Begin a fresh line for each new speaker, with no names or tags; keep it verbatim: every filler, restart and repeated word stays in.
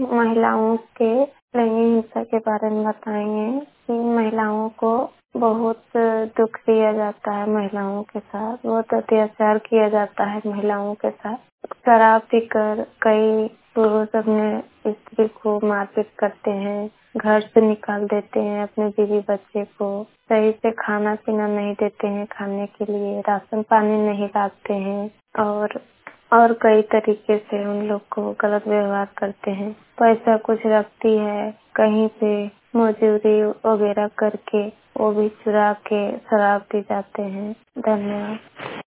महिलाओं के लैंगिक हिंसा के बारे में बताएंगे कि महिलाओं को बहुत दुख दिया जाता है। महिलाओं के साथ बहुत अत्याचार किया जाता है। महिलाओं के साथ शराब पीकर कई पुरुष अपने स्त्री को मारपीट करते हैं, घर से निकाल देते हैं। अपने बीवी बच्चे को सही से खाना पीना नहीं देते हैं, खाने के लिए राशन पानी नहीं लाते हैं और और कई तरीके से उन लोग को गलत व्यवहार करते हैं। पैसा कुछ रखती है, कहीं पे मजदूरी वगैरह करके वो भी चुरा के शराब पी जाते हैं। धन्यवाद।